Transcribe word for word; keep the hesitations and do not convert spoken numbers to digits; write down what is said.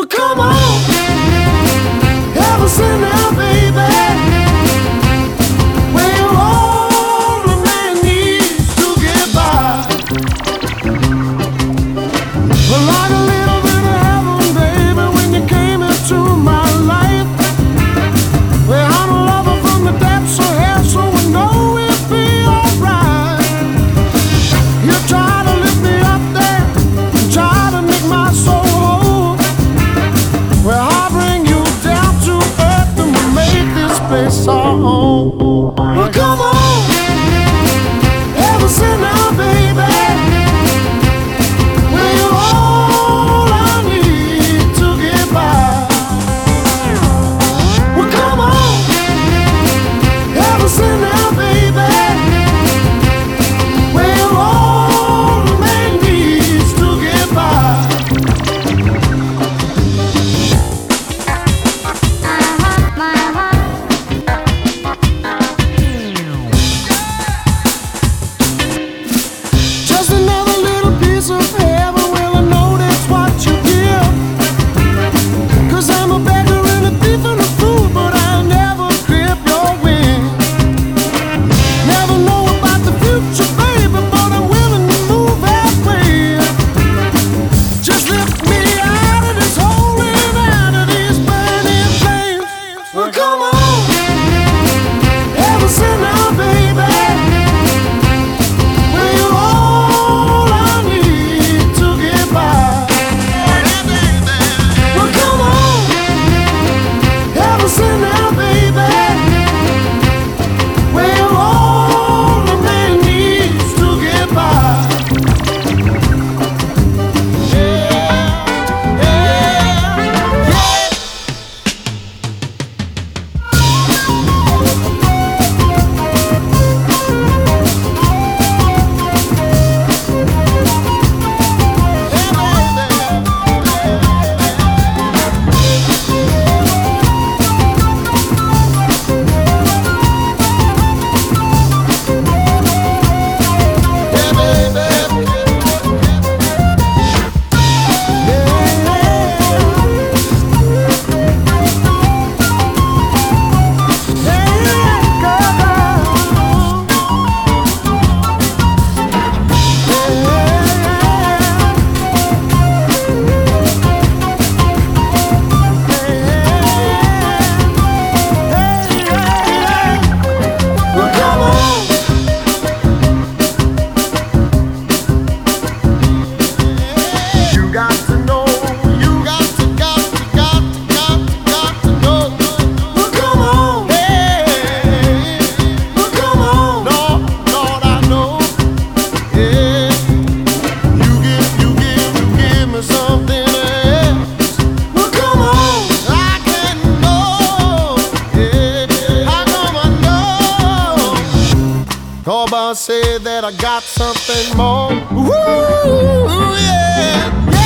come on, have a sit now, baby. Well, all a man needs to get by. Well, like a little bit of heaven, baby, when you came into my life. Well, I'm a lover from the depths of hell, so I know it'll be alright. You try to lift me up there, try to make my soul whole. Well, I'll bring you down to earth and we'll make this place our home. Well, come on, have a sit now, baby. Well, you're all I need to get by. Well, come on, have a sit now, baby. Well, you're all a man needs to get by. Just another little piece of heaven, well, I know that's what you give. Cause I'm a beggar and a thief and a fool, but I'll never grip your wing. Never know about the future, baby, but I'm willing to move halfway. Just lift me out of this hole and out of these burning flames. Well, come on, have a sit now, baby. Well, you're all I need to get by. Well, come on, have a sit now, baby. Well, you're all a man needs to get by. Yeah, yeah, yeah. Well, come on. You got to know, you got to, got to, got to, got to, got to know. Well, come on. Hey, well, come on. Lord, Lord, I know. Yeah, you give, you give, you give me something else. Well, come on. I can know. Yeah, how come I know? Cause I said that I got something more. Ooh, yeah, yeah.